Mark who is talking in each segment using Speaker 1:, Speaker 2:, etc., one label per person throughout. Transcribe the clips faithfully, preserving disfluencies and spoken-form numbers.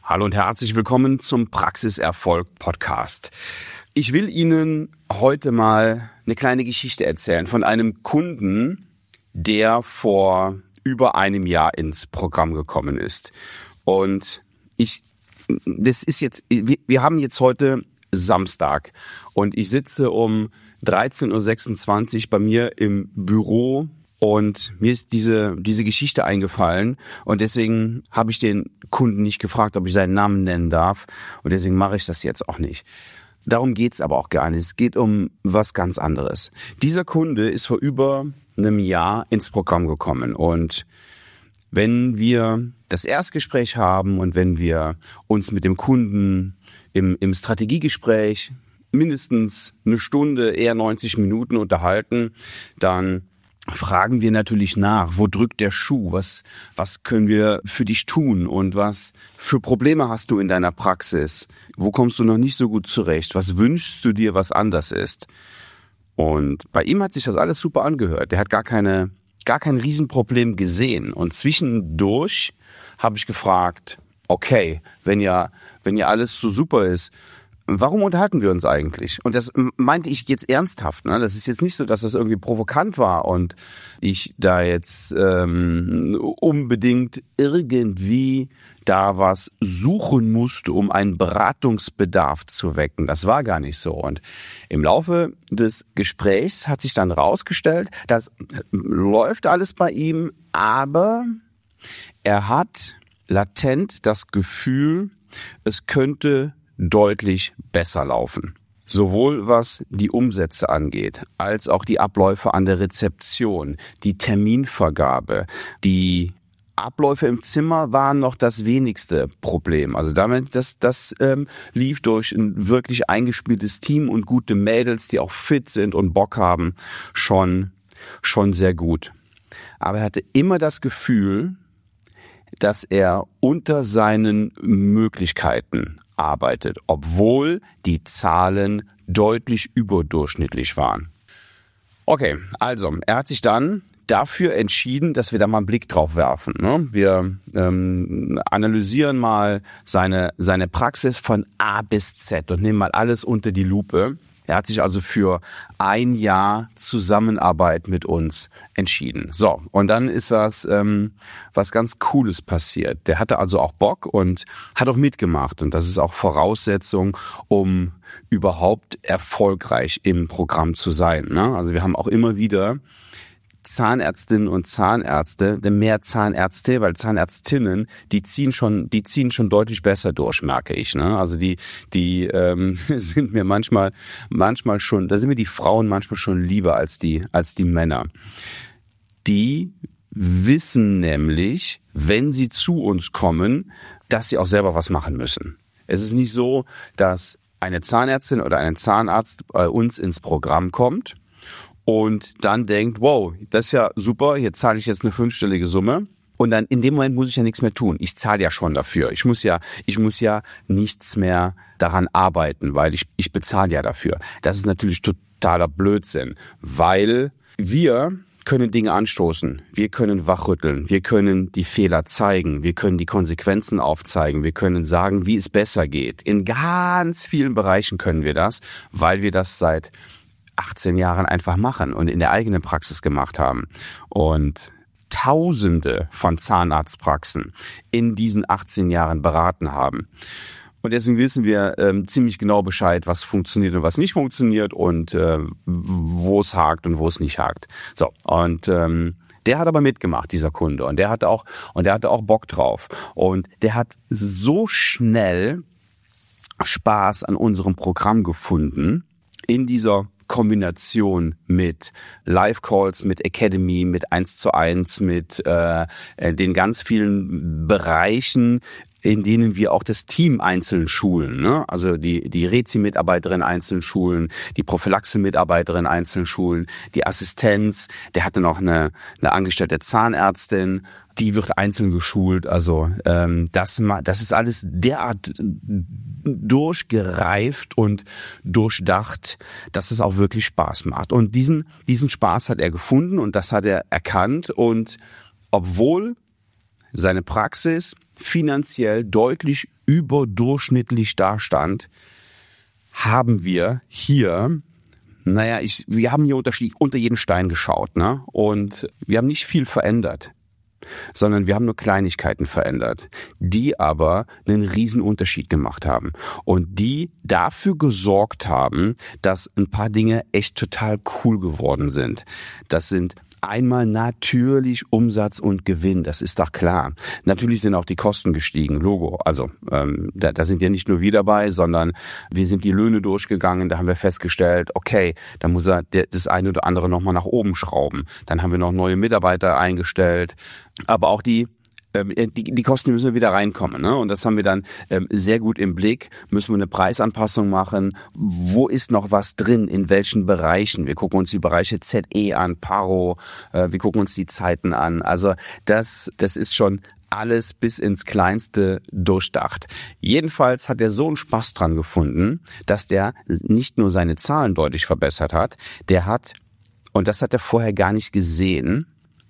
Speaker 1: Hallo und herzlich willkommen zum Praxiserfolg-Podcast. Ich will Ihnen heute mal eine kleine Geschichte erzählen von einem Kunden, der vor über einem Jahr ins Programm gekommen ist. Und ich, das ist jetzt, wir, wir haben jetzt heute Samstag und ich sitze um dreizehn Uhr sechsundzwanzig bei mir im Büro. Und mir ist diese diese Geschichte eingefallen und deswegen habe ich den Kunden nicht gefragt, ob ich seinen Namen nennen darf und deswegen mache ich das jetzt auch nicht. Darum geht's aber auch gar nicht. Es geht um was ganz anderes. Dieser Kunde ist vor über einem Jahr ins Programm gekommen und wenn wir das Erstgespräch haben und wenn wir uns mit dem Kunden im im Strategiegespräch mindestens eine Stunde, eher neunzig Minuten unterhalten, dann fragen wir natürlich nach, wo drückt der Schuh, was was können wir für dich tun und was für Probleme hast du in deiner Praxis, wo kommst du noch nicht so gut zurecht, was wünschst du dir, was anders ist. Und bei ihm hat sich das alles super angehört, der hat gar keine gar kein Riesenproblem gesehen und zwischendurch habe ich gefragt, okay, wenn ja wenn ja alles so super ist, warum unterhalten wir uns eigentlich? Und das meinte ich jetzt ernsthaft. Ne? Das ist jetzt nicht so, dass das irgendwie provokant war und ich da jetzt ähm, unbedingt irgendwie da was suchen musste, um einen Beratungsbedarf zu wecken. Das war gar nicht so. Und im Laufe des Gesprächs hat sich dann rausgestellt, das läuft alles bei ihm, aber er hat latent das Gefühl, es könnte deutlich besser laufen. Sowohl was die Umsätze angeht, als auch die Abläufe an der Rezeption, die Terminvergabe, die Abläufe im Zimmer waren noch das wenigste Problem. Also damit, das, das ähm, lief durch ein wirklich eingespieltes Team und gute Mädels, die auch fit sind und Bock haben, schon, schon sehr gut. Aber er hatte immer das Gefühl, dass er unter seinen Möglichkeiten arbeitet, obwohl die Zahlen deutlich überdurchschnittlich waren. Okay, also er hat sich dann dafür entschieden, dass wir da mal einen Blick drauf werfen. Ne? Wir ähm, analysieren mal seine seine Praxis von A bis Z und nehmen mal alles unter die Lupe. Er hat sich also für ein Jahr Zusammenarbeit mit uns entschieden. So, und dann ist was ähm, was ganz Cooles passiert. Der hatte also auch Bock und hat auch mitgemacht. Und das ist auch Voraussetzung, um überhaupt erfolgreich im Programm zu sein. Ne? Also wir haben auch immer wieder Zahnärztinnen und Zahnärzte, mehr Zahnärzte, weil Zahnärztinnen, die ziehen schon, die ziehen schon deutlich besser durch, merke ich. Ne? Also die, die ähm, sind mir manchmal, manchmal schon, da sind mir die Frauen manchmal schon lieber als die, als die Männer. Die wissen nämlich, wenn sie zu uns kommen, dass sie auch selber was machen müssen. Es ist nicht so, dass eine Zahnärztin oder ein Zahnarzt bei uns ins Programm kommt und dann denkt, wow, das ist ja super, hier zahle ich jetzt eine fünfstellige Summe. Und dann in dem Moment muss ich ja nichts mehr tun. Ich zahle ja schon dafür. Ich muss ja, ich muss ja nichts mehr daran arbeiten, weil ich, ich bezahle ja dafür. Das ist natürlich totaler Blödsinn, weil wir können Dinge anstoßen. Wir können wachrütteln. Wir können die Fehler zeigen. Wir können die Konsequenzen aufzeigen. Wir können sagen, wie es besser geht. In ganz vielen Bereichen können wir das, weil wir das seit achtzehn Jahren einfach machen und in der eigenen Praxis gemacht haben. Und Tausende von Zahnarztpraxen in diesen achtzehn Jahren beraten haben. Und deswegen wissen wir ähm, ziemlich genau Bescheid, was funktioniert und was nicht funktioniert und äh, wo es hakt und wo es nicht hakt. So, und ähm, der hat aber mitgemacht, dieser Kunde. Und der hatte auch, und der hatte auch Bock drauf. Und der hat so schnell Spaß an unserem Programm gefunden, in dieser Kombination mit Live-Calls, mit Academy, mit eins zu eins, mit äh, den ganz vielen Bereichen, in denen wir auch das Team einzeln schulen, ne? Also die die Rezi-Mitarbeiterin einzeln schulen, die Prophylaxe-Mitarbeiterin einzeln schulen, die Assistenz, der hatte noch eine eine angestellte Zahnärztin, die wird einzeln geschult. Also ähm, das das ist alles derart durchgereift und durchdacht, dass es auch wirklich Spaß macht. Und diesen diesen Spaß hat er gefunden und das hat er erkannt. Und obwohl seine Praxis finanziell deutlich überdurchschnittlich dastand, haben wir hier, naja, ich, wir haben hier unter, unter jeden Stein geschaut, ne? Und wir haben nicht viel verändert, sondern wir haben nur Kleinigkeiten verändert, die aber einen riesen Unterschied gemacht haben und die dafür gesorgt haben, dass ein paar Dinge echt total cool geworden sind. Das sind einmal natürlich Umsatz und Gewinn, das ist doch klar. Natürlich sind auch die Kosten gestiegen, Logo. Also ähm, da, da sind ja nicht nur wir dabei, sondern wir sind die Löhne durchgegangen, da haben wir festgestellt, okay, da muss er das eine oder andere nochmal nach oben schrauben. Dann haben wir noch neue Mitarbeiter eingestellt, aber auch die Die, die Kosten müssen wieder reinkommen, ne? Und das haben wir dann ähm, sehr gut im Blick. Müssen wir eine Preisanpassung machen? Wo ist noch was drin? In welchen Bereichen? Wir gucken uns die Bereiche Z E an, Paro. Äh, wir gucken uns die Zeiten an. Also das, das ist schon alles bis ins Kleinste durchdacht. Jedenfalls hat er so einen Spaß dran gefunden, dass der nicht nur seine Zahlen deutlich verbessert hat. Der hat, und das hat er vorher gar nicht gesehen,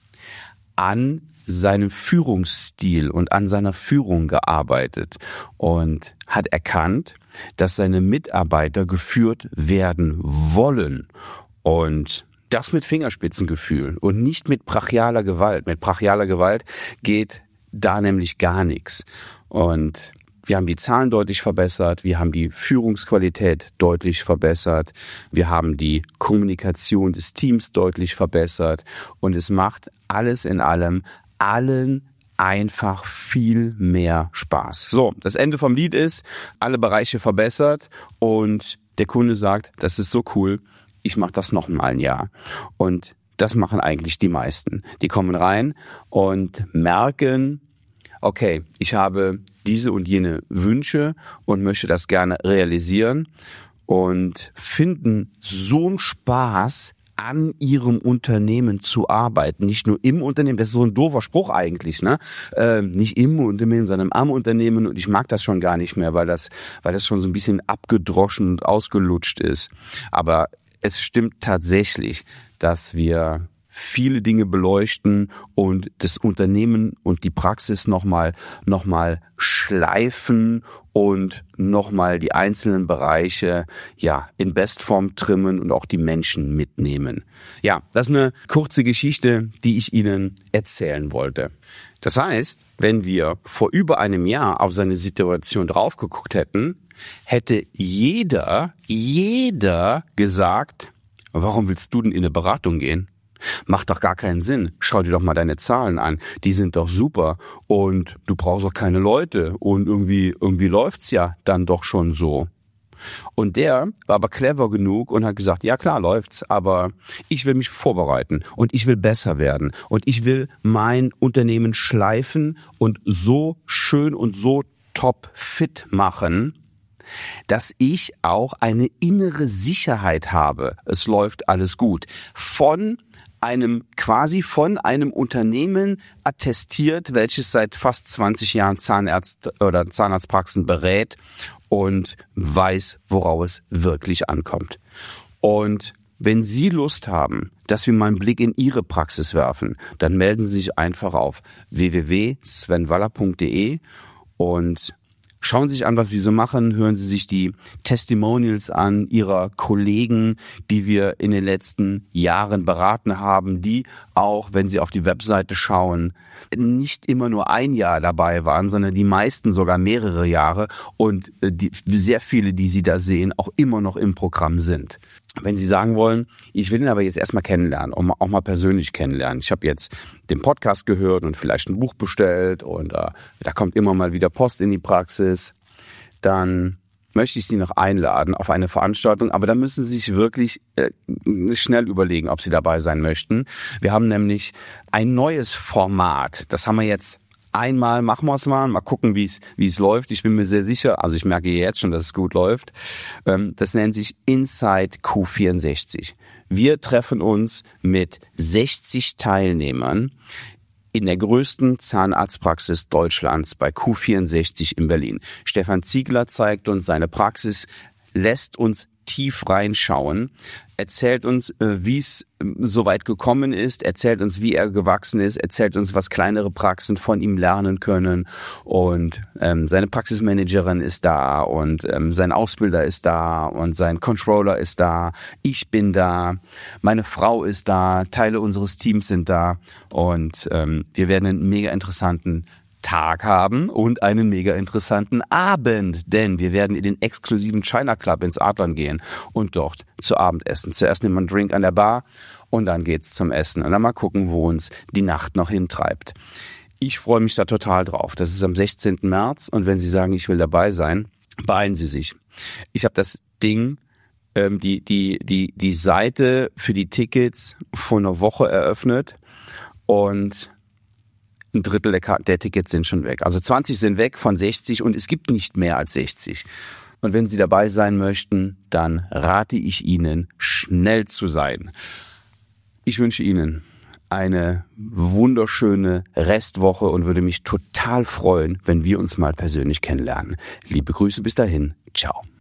Speaker 1: an seinem Führungsstil und an seiner Führung gearbeitet und hat erkannt, dass seine Mitarbeiter geführt werden wollen und das mit Fingerspitzengefühl und nicht mit brachialer Gewalt. Mit brachialer Gewalt geht da nämlich gar nichts. Und wir haben die Zahlen deutlich verbessert, wir haben die Führungsqualität deutlich verbessert, wir haben die Kommunikation des Teams deutlich verbessert und es macht alles in allem allen einfach viel mehr Spaß. So, das Ende vom Lied ist, alle Bereiche verbessert und der Kunde sagt, das ist so cool, ich mache das noch mal ein Jahr. Und das machen eigentlich die meisten. Die kommen rein und merken, okay, ich habe diese und jene Wünsche und möchte das gerne realisieren und finden so einen Spaß, an ihrem Unternehmen zu arbeiten, nicht nur im Unternehmen, das ist so ein doofer Spruch eigentlich, ne? Äh, nicht im Unternehmen, sondern am Unternehmen und ich mag das schon gar nicht mehr, weil das, weil das schon so ein bisschen abgedroschen und ausgelutscht ist. Aber es stimmt tatsächlich, dass wir viele Dinge beleuchten und das Unternehmen und die Praxis nochmal noch mal schleifen und nochmal die einzelnen Bereiche ja in Bestform trimmen und auch die Menschen mitnehmen. Ja, das ist eine kurze Geschichte, die ich Ihnen erzählen wollte. Das heißt, wenn wir vor über einem Jahr auf seine Situation drauf geguckt hätten, hätte jeder, jeder gesagt, warum willst du denn in eine Beratung gehen? Macht doch gar keinen Sinn. Schau dir doch mal deine Zahlen an. Die sind doch super und du brauchst auch keine Leute und irgendwie, irgendwie läuft's ja dann doch schon so. Und der war aber clever genug und hat gesagt, ja klar läuft's, aber ich will mich vorbereiten und ich will besser werden und ich will mein Unternehmen schleifen und so schön und so top fit machen, dass ich auch eine innere Sicherheit habe. Es läuft alles gut. Von einem quasi von einem Unternehmen attestiert, welches seit fast zwanzig Jahren Zahnärzt oder Zahnarztpraxen berät und weiß, worauf es wirklich ankommt. Und wenn Sie Lust haben, dass wir mal einen Blick in Ihre Praxis werfen, dann melden Sie sich einfach auf w w w punkt sven waller punkt d e und schauen Sie sich an, was wir so machen, hören Sie sich die Testimonials an Ihrer Kollegen, die wir in den letzten Jahren beraten haben, die auch, wenn Sie auf die Webseite schauen, nicht immer nur ein Jahr dabei waren, sondern die meisten sogar mehrere Jahre und die, sehr viele, die Sie da sehen, auch immer noch im Programm sind. Wenn Sie sagen wollen, ich will ihn aber jetzt erstmal kennenlernen, auch mal, auch mal persönlich kennenlernen. Ich habe jetzt den Podcast gehört und vielleicht ein Buch bestellt und äh, da kommt immer mal wieder Post in die Praxis. Dann möchte ich Sie noch einladen auf eine Veranstaltung, aber da müssen Sie sich wirklich äh, schnell überlegen, ob Sie dabei sein möchten. Wir haben nämlich ein neues Format, das haben wir jetzt einmal, machen wir es mal, mal gucken, wie es wie es läuft. Ich bin mir sehr sicher, also ich merke jetzt schon, dass es gut läuft. Das nennt sich Inside Q vierundsechzig. Wir treffen uns mit sechzig Teilnehmern in der größten Zahnarztpraxis Deutschlands bei Q vierundsechzig in Berlin. Stefan Ziegler zeigt uns seine Praxis, lässt uns tief reinschauen erzählt uns, wie es so weit gekommen ist, erzählt uns, wie er gewachsen ist, erzählt uns, was kleinere Praxen von ihm lernen können. Und ähm, seine Praxismanagerin ist da und ähm, sein Ausbilder ist da und sein Controller ist da. Ich bin da, meine Frau ist da, Teile unseres Teams sind da und ähm, wir werden einen mega interessanten Tag haben und einen mega interessanten Abend, denn wir werden in den exklusiven China Club ins Adlon gehen und dort zu Abend essen. Zuerst nimmt man einen Drink an der Bar und dann geht's zum Essen und dann mal gucken, wo uns die Nacht noch hintreibt. Ich freue mich da total drauf. Das ist am sechzehnten März und wenn Sie sagen, ich will dabei sein, beeilen Sie sich. Ich habe das Ding, ähm, die die die die Seite für die Tickets vor einer Woche eröffnet und ein Drittel der, Karten, der Tickets sind schon weg. Also zwanzig sind weg von sechzig und es gibt nicht mehr als sechzig. Und wenn Sie dabei sein möchten, dann rate ich Ihnen, schnell zu sein. Ich wünsche Ihnen eine wunderschöne Restwoche und würde mich total freuen, wenn wir uns mal persönlich kennenlernen. Liebe Grüße bis dahin. Ciao.